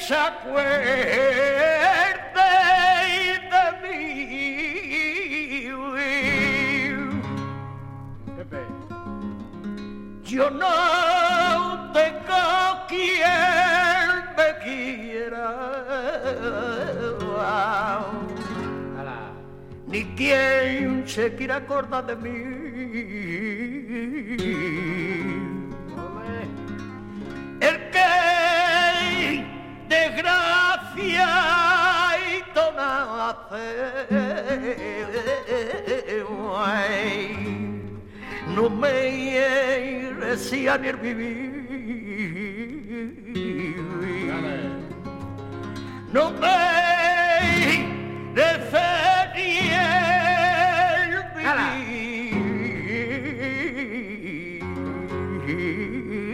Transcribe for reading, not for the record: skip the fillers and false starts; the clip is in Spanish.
se acuerde de mí. Yo no tengo quien me quiera, ni quien se quiera acordar de mí. El que desgracia y nace, no me decía ni el vivir, no me decía ni el vivir.